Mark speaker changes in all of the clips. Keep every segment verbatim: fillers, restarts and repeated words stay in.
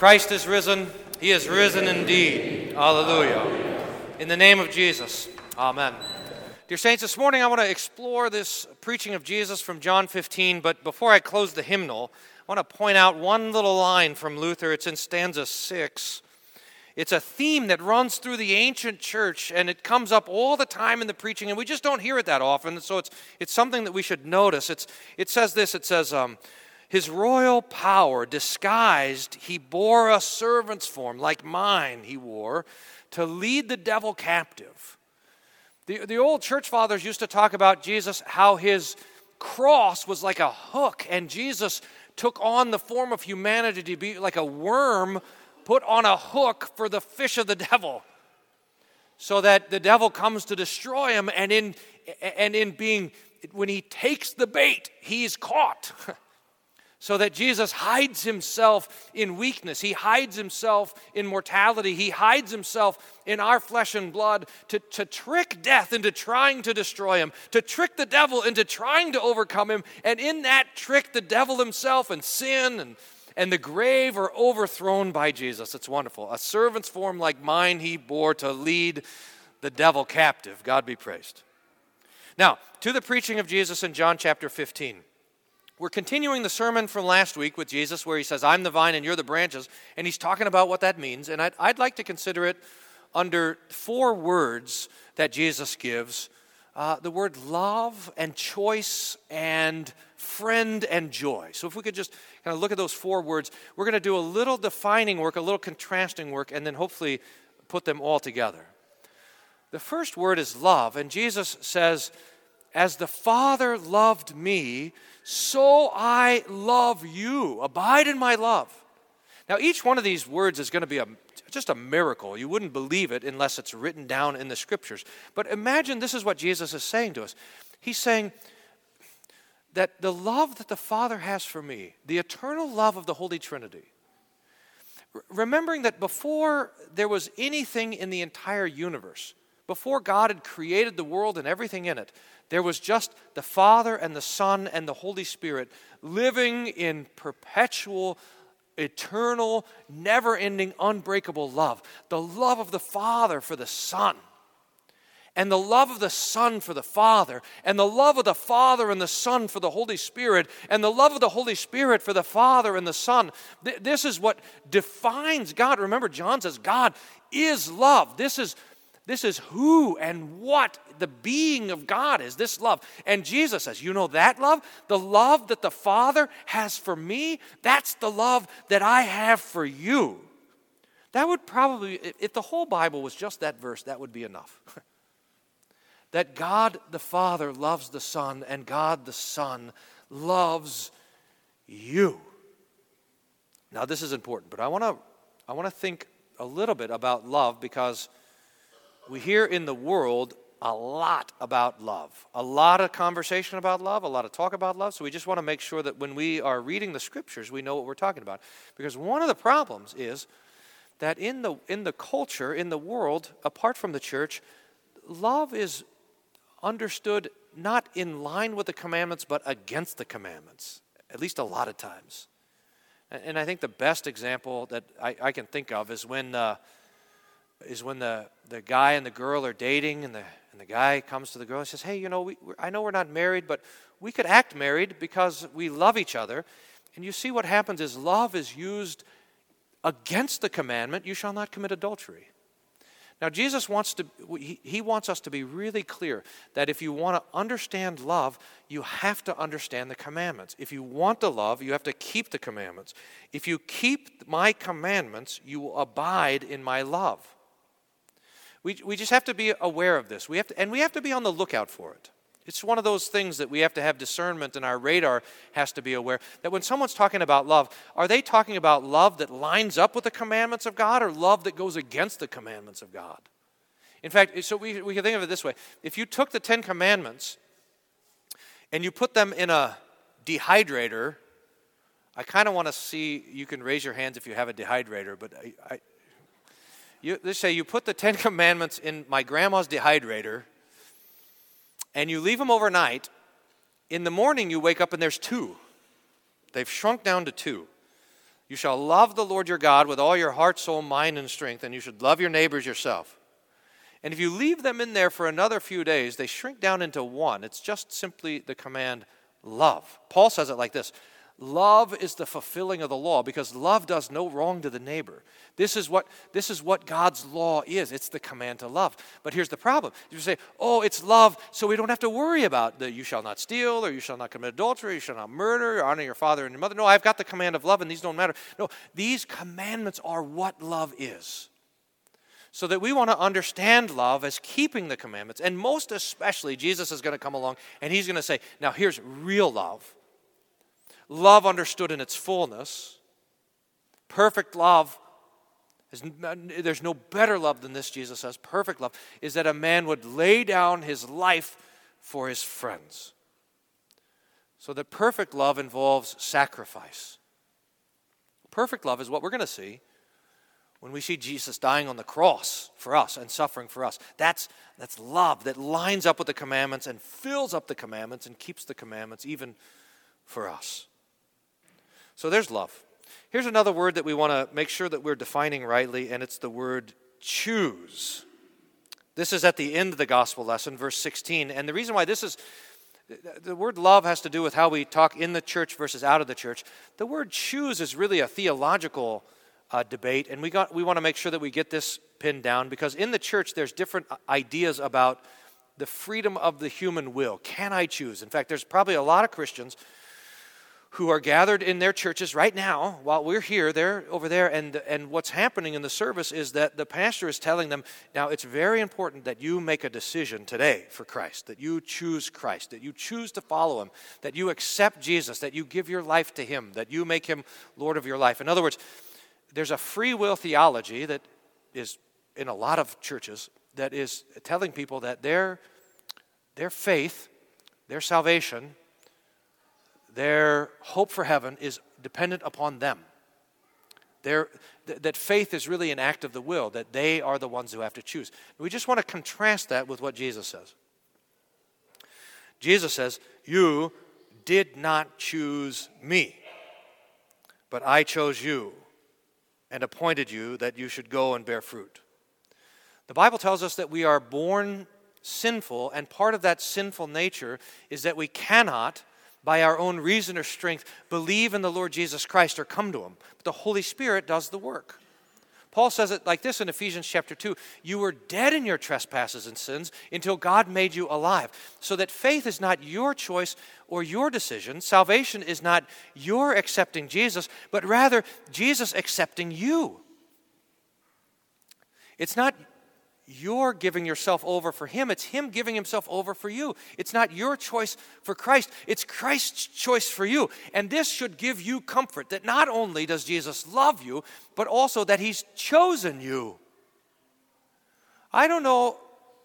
Speaker 1: Christ is risen. He is risen indeed. Hallelujah. In the name of Jesus, amen. Dear saints, this morning I want to explore this preaching of Jesus from John fifteen, but before I close the hymnal, I want to point out one little line from Luther. It's in stanza six. It's a theme that runs through the ancient church, and it comes up all the time in the preaching, and we just don't hear it that often, so it's it's something that we should notice. It's It says this, it says, um, His royal power disguised, he bore a servant's form, like mine he wore, to lead the devil captive. The, the old church fathers used to talk about Jesus, how his cross was like a hook, and Jesus took on the form of humanity to be like a worm put on a hook for the fish of the devil, so that the devil comes to destroy him, and in and in being, when he takes the bait, he's caught. So that Jesus hides himself in weakness. He hides himself in mortality. He hides himself in our flesh and blood to, to trick death into trying to destroy him, to trick the devil into trying to overcome him. And in that trick, the devil himself and sin and, and the grave are overthrown by Jesus. It's wonderful. A servant's form like mine he bore to lead the devil captive. God be praised. Now, to the preaching of Jesus in John chapter fifteen. We're continuing the sermon from last week with Jesus where he says, I'm the vine and you're the branches, and he's talking about what that means. And I'd, I'd like to consider it under four words that Jesus gives. Uh, the word love and choice and friend and joy. So if we could just kind of look at those four words, we're going to do a little defining work, a little contrasting work, and then hopefully put them all together. The first word is love, and Jesus says, as the Father loved me, so I love you. Abide in my love. Now, each one of these words is going to be a, just a miracle. You wouldn't believe it unless it's written down in the Scriptures. But imagine this is what Jesus is saying to us. He's saying that the love that the Father has for me, the eternal love of the Holy Trinity, remembering that before there was anything in the entire universe, before God had created the world and everything in it, there was just the Father and the Son and the Holy Spirit living in perpetual, eternal, never-ending, unbreakable love. The love of the Father for the Son, and the love of the Son for the Father, and the love of the Father and the Son for the Holy Spirit, and the love of the Holy Spirit for the Father and the Son. This is what defines God. Remember, John says God is love. This is This is who and what the being of God is, this love. And Jesus says, you know that love? The love that the Father has for me, that's the love that I have for you. That would probably, if the whole Bible was just that verse, that would be enough. That God the Father loves the Son, and God the Son loves you. Now this is important, but I want to I want to think a little bit about love, because we hear in the world a lot about love, a lot of conversation about love, a lot of talk about love. So we just want to make sure that when we are reading the Scriptures, we know what we're talking about. Because one of the problems is that in the in the culture, in the world, apart from the church, love is understood not in line with the commandments, but against the commandments, at least a lot of times. And, and I think the best example that I, I can think of is when uh, is when the, the guy and the girl are dating, and the and the guy comes to the girl and says, hey, you know, we, I know we're not married, but we could act married because we love each other. And you see what happens is love is used against the commandment, you shall not commit adultery. Now, Jesus wants to, he, he wants us to be really clear that if you want to understand love, you have to understand the commandments. If you want to love, you have to keep the commandments. If you keep my commandments, you will abide in my love. We we just have to be aware of this. We have to, and we have to be on the lookout for it. It's one of those things that we have to have discernment, and our radar has to be aware that when someone's talking about love, are they talking about love that lines up with the commandments of God, or love that goes against the commandments of God? In fact, so we, we can think of it this way. If you took the Ten Commandments and you put them in a dehydrator, I kind of want to see, you can raise your hands if you have a dehydrator, but I, I You, let's say you put the Ten Commandments in my grandma's dehydrator, and you leave them overnight. In the morning, you wake up and there's two. They've shrunk down to two. You shall love the Lord your God with all your heart, soul, mind, and strength, and you should love your neighbors yourself. And if you leave them in there for another few days, they shrink down into one. It's just simply the command, love. Paul says it like this: love is the fulfilling of the law, because love does no wrong to the neighbor. This is what this is what God's law is. It's the command to love. But here's the problem. You say, oh, it's love, so we don't have to worry about the you shall not steal, or you shall not commit adultery, you shall not murder, or honor your father and your mother. No, I've got the command of love, and these don't matter. No, these commandments are what love is. So that we want to understand love as keeping the commandments. And most especially, Jesus is going to come along, and he's going to say, now here's real love. Love understood in its fullness. Perfect love, is, there's no better love than this, Jesus says. Perfect love is that a man would lay down his life for his friends. So that perfect love involves sacrifice. Perfect love is what we're going to see when we see Jesus dying on the cross for us and suffering for us. That's, that's love that lines up with the commandments and fills up the commandments and keeps the commandments even for us. So there's love. Here's another word that we want to make sure that we're defining rightly, and it's the word choose. This is at the end of the gospel lesson, verse sixteen. And the reason why this is, the word love has to do with how we talk in the church versus out of the church. The word choose is really a theological uh, debate, and we got we want to make sure that we get this pinned down, because in the church there's different ideas about the freedom of the human will. Can I choose? In fact, there's probably a lot of Christians who are gathered in their churches right now while we're here, they're over there, and, and what's happening in the service is that the pastor is telling them, now it's very important that you make a decision today for Christ, that you choose Christ, that you choose to follow him, that you accept Jesus, that you give your life to him, that you make him Lord of your life. In other words, there's a free will theology that is in a lot of churches that is telling people that their, their faith, their salvation, their hope for heaven is dependent upon them. Their, th- that faith is really an act of the will, that they are the ones who have to choose. We just want to contrast that with what Jesus says. Jesus says, you did not choose me, but I chose you and appointed you that you should go and bear fruit. The Bible tells us that we are born sinful, and part of that sinful nature is that we cannot, by our own reason or strength, believe in the Lord Jesus Christ or come to him. But the Holy Spirit does the work. Paul says it like this in Ephesians chapter two. You were dead in your trespasses and sins until God made you alive. So that faith is not your choice or your decision. Salvation is not your accepting Jesus, but rather Jesus accepting you. It's not you're giving yourself over for him. It's him giving himself over for you. It's not your choice for Christ. It's Christ's choice for you. And this should give you comfort that not only does Jesus love you, but also that he's chosen you. I don't know.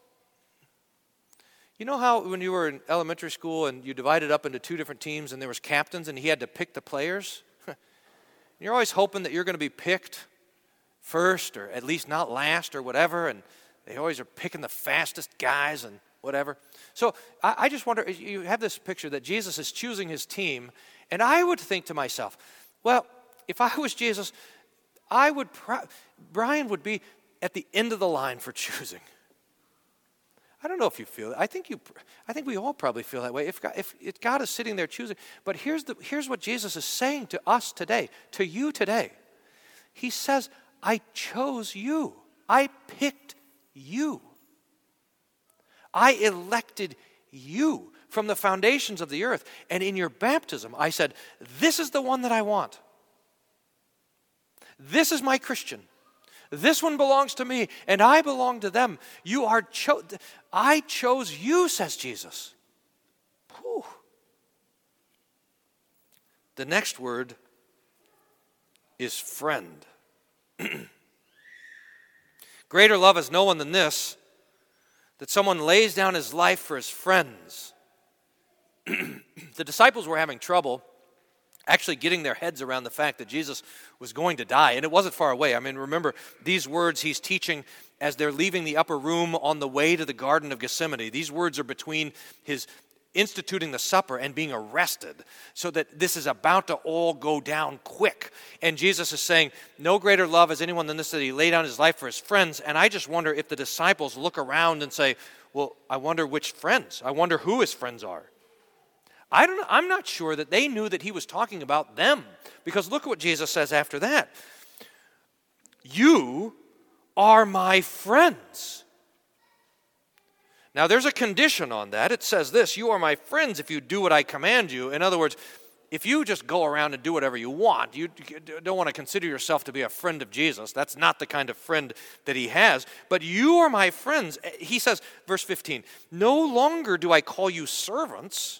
Speaker 1: You know how when you were in elementary school and you divided up into two different teams and there was captains and he had to pick the players? You're always hoping that you're going to be picked first or at least not last or whatever, and they always are picking the fastest guys and whatever. So I, I just wonder, you have this picture that Jesus is choosing his team, and I would think to myself, well, if I was Jesus, I would, pro- Brian would be at the end of the line for choosing. I don't know if you feel it. I think you. I think we all probably feel that way. If God, if, if God is sitting there choosing, but here's the here's what Jesus is saying to us today, to you today. He says, I chose you. I picked you. I elected you from the foundations of the earth. And in your baptism, I said, this is the one that I want. This is my Christian. This one belongs to me, and I belong to them. You are cho- I chose you, says Jesus. Whew. The next word is friend. Greater love has no one than this, that someone lays down his life for his friends. The disciples were having trouble actually getting their heads around the fact that Jesus was going to die, and it wasn't far away. I mean, remember, these words he's teaching as they're leaving the upper room on the way to the Garden of Gethsemane. These words are between his instituting the supper and being arrested, so that this is about to all go down quick. And Jesus is saying, no greater love has anyone than this, that he laid down his life for his friends. And I just wonder if the disciples look around and say, well, I wonder which friends. I wonder who his friends are. I don't know, I'm not sure that they knew that he was talking about them, because look at what Jesus says after that. You are my friends. Now, there's a condition on that. It says this, you are my friends if you do what I command you. In other words, if you just go around and do whatever you want, you don't want to consider yourself to be a friend of Jesus. That's not the kind of friend that he has. But you are my friends. He says, verse fifteen, no longer do I call you servants,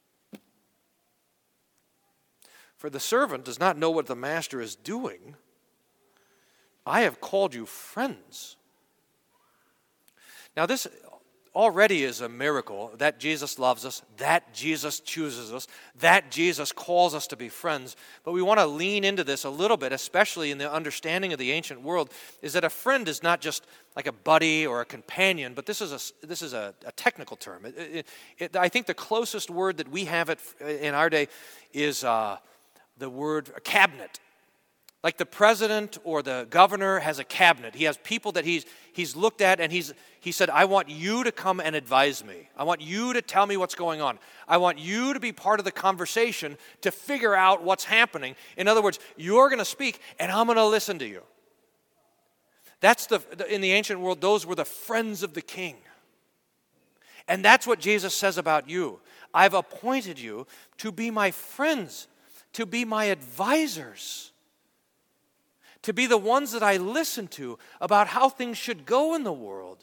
Speaker 1: for the servant does not know what the master is doing. I have called you friends. Now, this already is a miracle that Jesus loves us, that Jesus chooses us, that Jesus calls us to be friends. But we want to lean into this a little bit, especially in the understanding of the ancient world, is that a friend is not just like a buddy or a companion, but this is a, this is a, a technical term. It, it, it, I think the closest word that we have it in our day is uh, the word cabinet. Like the president or the governor has a cabinet. He has people that he's he's looked at, and he's he said, I want you to come and advise me. I want you to tell me what's going on. I want you to be part of the conversation to figure out what's happening. In other words, you're going to speak, and I'm going to listen to you. That's the in the ancient world, those were the friends of the king. And that's what Jesus says about you. I've appointed you to be my friends, to be my advisors, to be the ones that I listen to about how things should go in the world.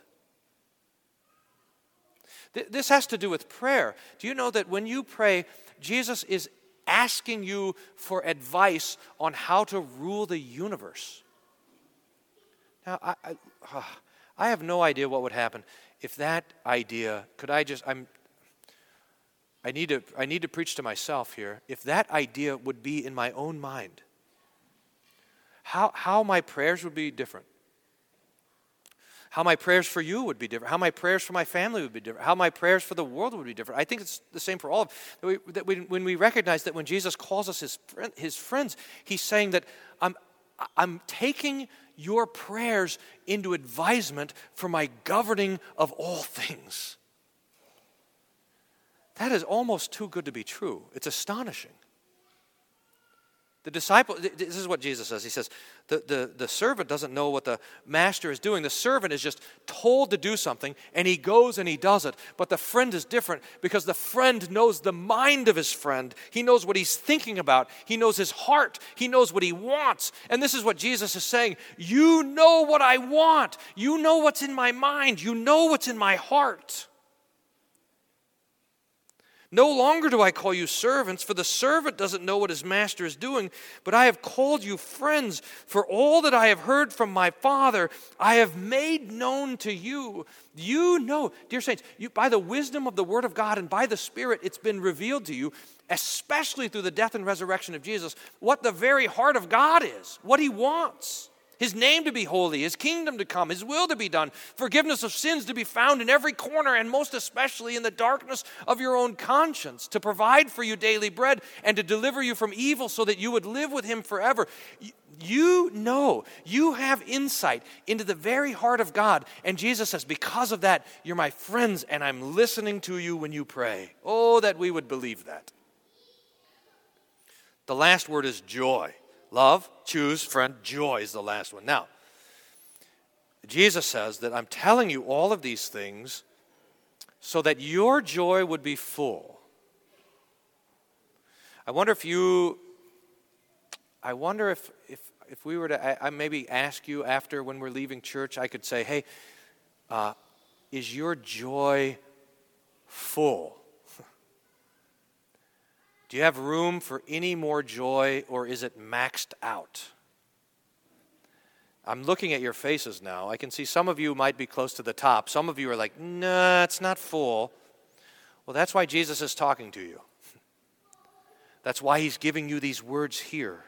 Speaker 1: Th- this has to do with prayer. Do you know that when you pray, Jesus is asking you for advice on how to rule the universe? Now, I, I, uh, I have no idea what would happen if that idea, could I just, I'm, I need to, I need to preach to myself here, if that idea would be in my own mind. How, how my prayers would be different. How my prayers for you would be different. How my prayers for my family would be different. How my prayers for the world would be different. I think it's the same for all of us. That we, that we, when we recognize that when Jesus calls us his, his friends, he's saying that I'm, I'm taking your prayers into advisement for my governing of all things. That is almost too good to be true. It's astonishing. The disciple, this is what Jesus says. He says, the, the, the servant doesn't know what the master is doing. The servant is just told to do something, and he goes and he does it. But the friend is different, because the friend knows the mind of his friend. He knows what he's thinking about. He knows his heart. He knows what he wants. And this is what Jesus is saying. You know what I want. You know what's in my mind. You know what's in my heart. No longer do I call you servants, for the servant doesn't know what his master is doing, but I have called you friends, for all that I have heard from my Father, I have made known to you. You know, dear saints, you, by the wisdom of the Word of God and by the Spirit, it's been revealed to you, especially through the death and resurrection of Jesus, what the very heart of God is, what he wants. His name to be holy, his kingdom to come, his will to be done, forgiveness of sins to be found in every corner, and most especially in the darkness of your own conscience, to provide for you daily bread and to deliver you from evil so that you would live with him forever. You know, you have insight into the very heart of God. And Jesus says, because of that, you're my friends, and I'm listening to you when you pray. Oh, that we would believe that. The last word is joy. Love, choose, friend, joy is the last one. Now, Jesus says that I'm telling you all of these things so that your joy would be full. I wonder if you, I wonder if if, if we were to I, I maybe ask you after when we're leaving church, I could say, hey, uh, is your joy full? Do you have room for any more joy, or is it maxed out? I'm looking at your faces now. I can see some of you might be close to the top. Some of you are like, nah, it's not full. Well, that's why Jesus is talking to you. That's why he's giving you these words here,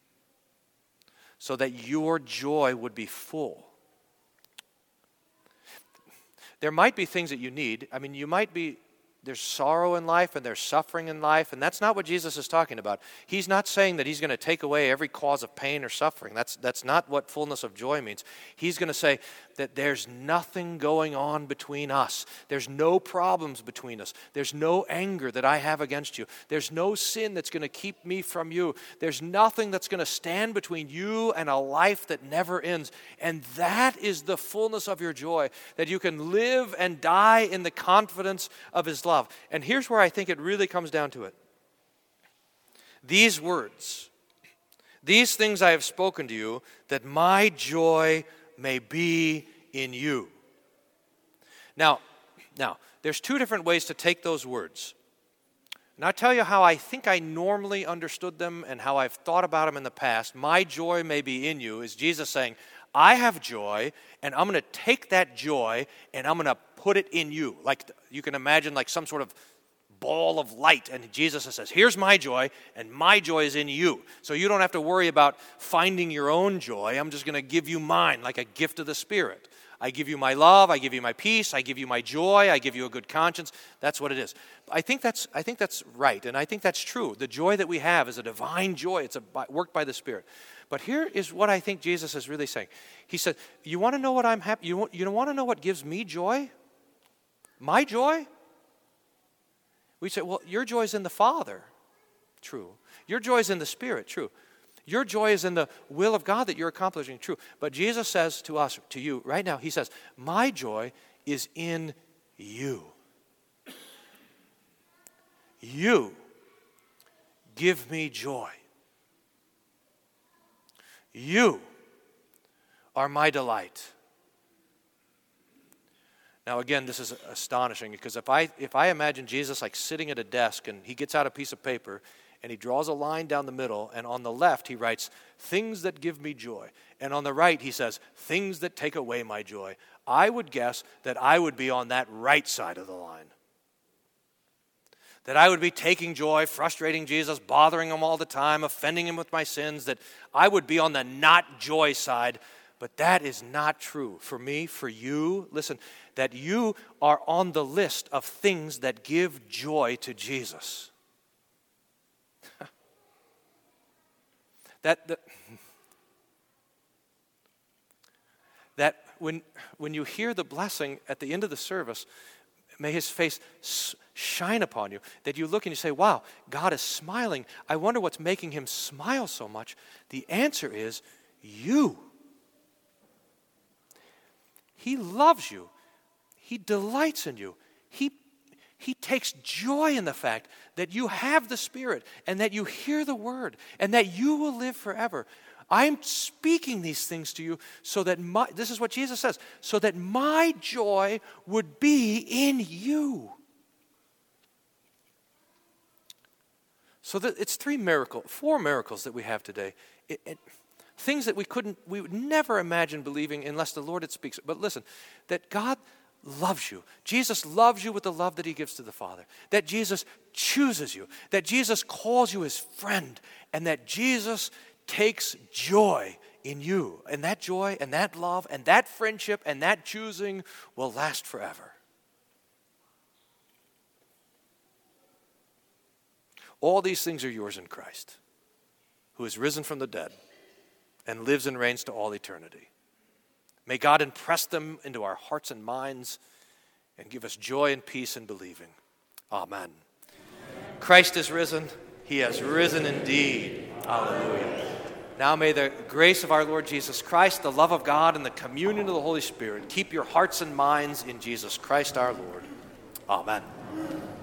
Speaker 1: so that your joy would be full. There might be things that you need. I mean, you might be there's sorrow in life and there's suffering in life, and that's not what Jesus is talking about. He's not saying that he's going to take away every cause of pain or suffering. That's, that's not what fullness of joy means. He's going to say that there's nothing going on between us. There's no problems between us. There's no anger that I have against you. There's no sin that's going to keep me from you. There's nothing that's going to stand between you and a life that never ends. And that is the fullness of your joy, that you can live and die in the confidence of his love. And here's where I think it really comes down to it. These words, these things I have spoken to you, that my joy may be in you. Now, now, there's two different ways to take those words. And I'll tell you how I think I normally understood them and how I've thought about them in the past. My joy may be in you is Jesus saying, I have joy, and I'm going to take that joy and I'm going to put it in you. Like you can imagine like some sort of ball of light, and Jesus says, here's my joy, and my joy is in you. So you don't have to worry about finding your own joy. I'm just going to give you mine like a gift of the Spirit. I give you my love, I give you my peace, I give you my joy, I give you a good conscience. That's what it is. I think that's, I think that's right, and I think that's true. The joy that we have is a divine joy. It's a work by the Spirit. But here is what I think Jesus is really saying. He said, you want to know what I'm happy? You want, you want to know what gives me joy? My joy? We say, well, your joy is in the Father. True. Your joy is in the Spirit. True. Your joy is in the will of God that you're accomplishing. True. But Jesus says to us, to you, right now, he says, my joy is in you. You give me joy. You are my delight. Now again, this is astonishing because if I if I imagine Jesus like sitting at a desk and he gets out a piece of paper and he draws a line down the middle, and on the left he writes, things that give me joy. And on the right he says, things that take away my joy. I would guess that I would be on that right side of the line. That I would be taking joy, frustrating Jesus, bothering him all the time, offending him with my sins, that I would be on the not joy side. But that is not true for me, for you. Listen, that you are on the list of things that give joy to Jesus. that, that, that when, when you hear the blessing at the end of the service, may his face shine upon you, that you look and you say, wow, God is smiling. I wonder what's making him smile so much. The answer is you. He loves you. He delights in you. He, he takes joy in the fact that you have the Spirit and that you hear the Word and that you will live forever. I'm speaking these things to you so that my, this is what Jesus says, so that my joy would be in you. So that it's three miracles, four miracles that we have today. It, it, things that we couldn't, we would never imagine believing unless the Lord had speaks. But listen, that God loves you. Jesus loves you with the love that he gives to the Father. That Jesus chooses you. That Jesus calls you his friend. And that Jesus takes joy in you. And that joy and that love and that friendship and that choosing will last forever. All these things are yours in Christ, who is risen from the dead and lives and reigns to all eternity. May God impress them into our hearts and minds and give us joy and peace in believing. Amen. Amen. Christ is risen. He has risen indeed. Hallelujah. Now may the grace of our Lord Jesus Christ, the love of God, and the communion of the Holy Spirit keep your hearts and minds in Jesus Christ our Lord. Amen.